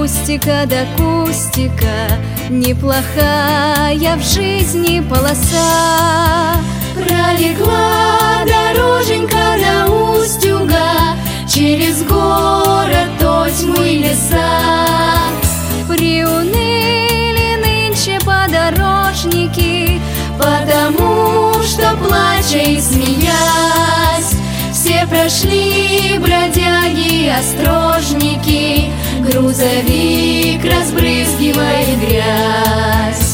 кустика до кустика, неплохая в жизни полоса. Пролегла дороженька до Устюга, через город, тьму и леса. Приуныли нынче подорожники, потому что, плача и смеясь, все прошли бродяги и острожники, грузовик разбрызгивает грязь.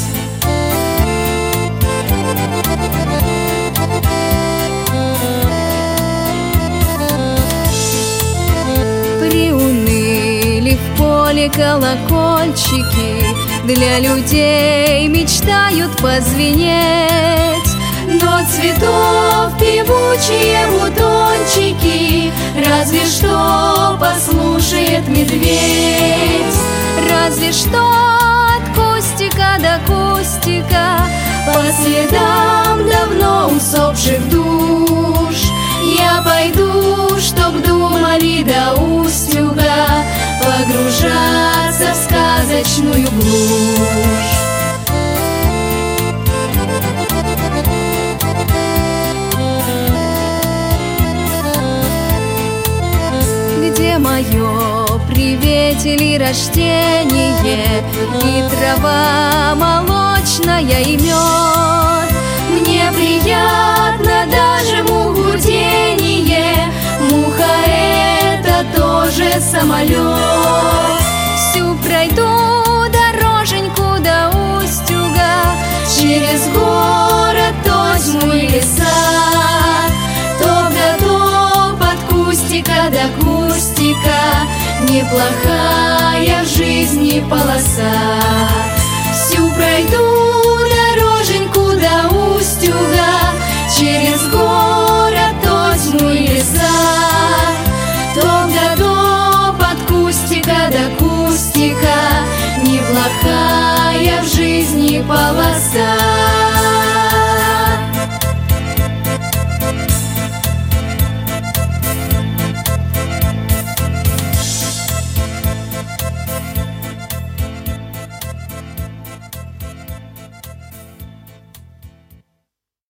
Приуныли в поле колокольчики, для людей мечтают позвенеть. Но цветов певучие бутончики разве что послушает медведь. Разве что от кустика до кустика, по следам давно усопших душ, я пойду, чтоб думали до Устюга погружаться в сказочную глушь. Где мое приветили рождение, и трава молочная, и мед? Мне приятно даже мухудение, муха это тоже самолет. Всю пройду дороженьку до Устюга, через город, тьму и леса. Топ да топ от кустика до кустика, неплохая в жизни полоса. Всю пройду дороженьку до Устюга, через город, тьму и леса. Топ да топ от кустика до кустика, неплохая в жизни полоса.